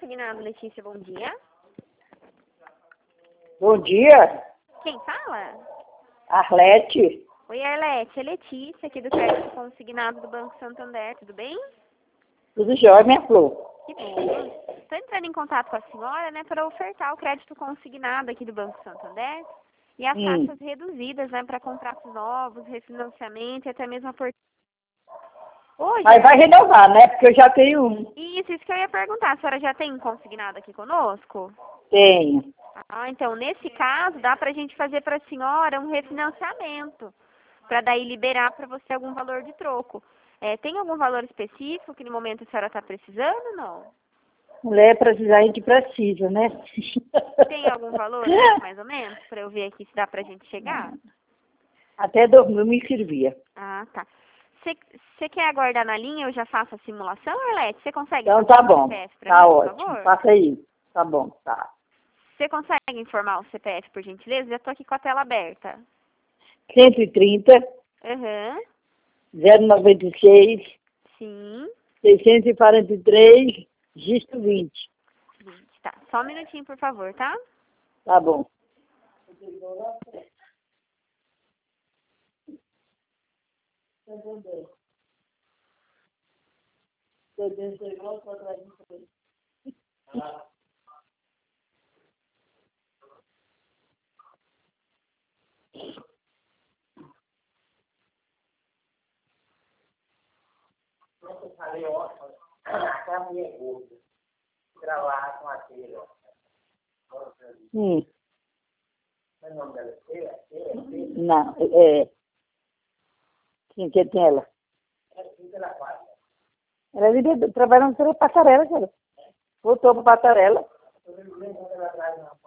Consignado, Letícia, bom dia. Bom dia, Quem fala? Arlete. Oi, Arlete, é Letícia, aqui do Crédito Consignado do Banco Santander, tudo bem? Tudo jóia, minha flor? Que bom. Estou entrando em contato com a senhora, né, para ofertar o crédito consignado aqui do Banco Santander e as taxas reduzidas, né, para contratos novos, refinanciamento e até mesmo a Hoje, Mas vai renovar, né? Porque eu já tenho um. Isso que eu ia perguntar. A senhora já tem um consignado aqui conosco? Tenho. Ah, então, nesse caso, dá para a gente fazer para a senhora um refinanciamento, para daí liberar para você algum valor de troco. Tem algum valor específico que no momento a senhora está precisando, não? Mulher, precisar, a gente precisa, né? Tem algum valor, mais ou menos, para eu ver aqui se dá para a gente chegar? Até 2000 me servia. Ah, tá. Você quer aguardar na linha? Eu já faço a simulação, Arlete? Você consegue Então informar tá o bom. CPF para Tá mim, por ótimo. favor? Faça aí. Tá bom, tá. Você consegue informar o CPF, por gentileza? Já estou aqui com a tela aberta. 130, Aham. 096, Sim. 643, registro 20. 20. Tá. Só um minutinho, por favor, tá? Tá bom. Não, quem que tem ela? Ela vive trabalhando pela passarela, cara. Voltou para passarela.